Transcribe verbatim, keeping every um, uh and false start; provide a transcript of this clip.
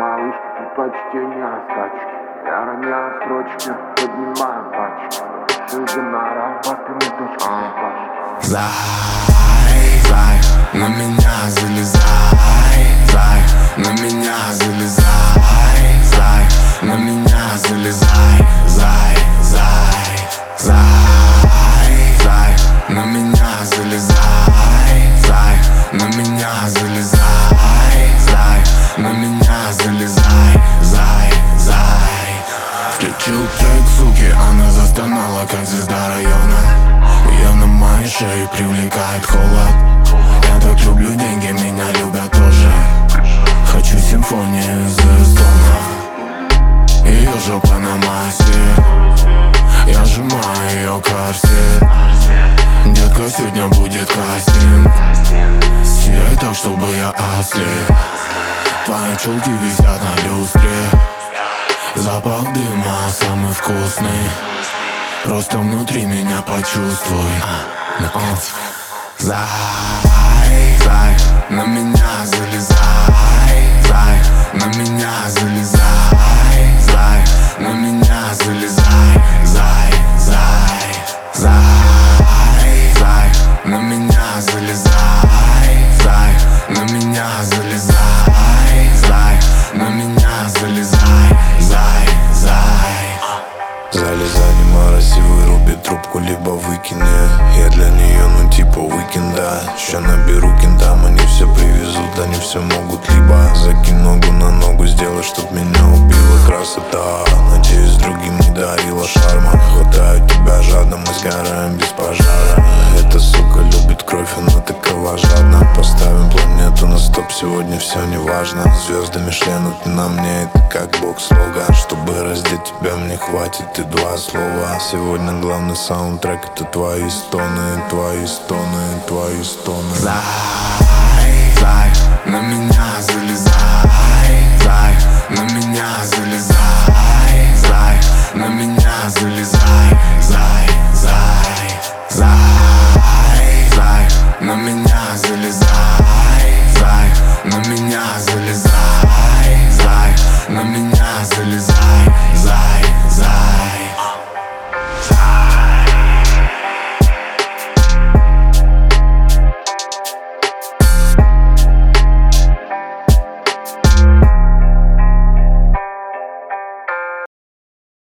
малышки предпочтения скачки. Я роняю строчки, поднимаю пачки. Шизы нарабатываю дочку пачки. Зай, зай, на меня залезай, зай, на меня залезай, зай, на меня залезай, зай, зай, зай, зай, на меня залезай, зай, на меня залезай, зай, на меня залезай, зай, зай. Включил трек, суки, она застонала, как звезда района. Ее на моей шее привлекает холод. Я так люблю деньги, меня любят тоже. Хочу симфонию звездонов. Ее жопа на массе, я сжимаю ее корсет. Детка, сегодня будет кастинг. Сияй так, чтобы я ослеп. Твои челки висят на люстре. Запах дыма самый вкусный. Просто внутри меня почувствуй. Зай, зай, на меня залезай, зай, на меня залезай, зай, на меня залезай, зай, зай, зай, зай, на меня залезай, зай, на меня залезай, зай, на меня залезай, зай, зай. Залезай, не морози, выруби трубку, либо выкини. Я для нее, ну типа уикенда. Ща наберу кентам, они все привезут, они все могут. Либо закинь ногу на ногу, сделай, чтоб меня убила красота. Надеюсь, другим не дарила шарма. Хватаю тебя жадно, мы сгораем без пожара. Эта сука любит кровь, она такова жадна. Поставим планету на стоп, сегодня все не важно. Звезды Мишлен, ты на мне, это как бокс-лога. Чтобы раздеть тебя, мне хватит и два слова. Сегодня главный саундтрек — это твои стоны, твои стоны, твои стоны. Зай, зай, на меня залезай, зай, на меня залезай, зай, на меня залезай, зай, зай, зай, зай, на меня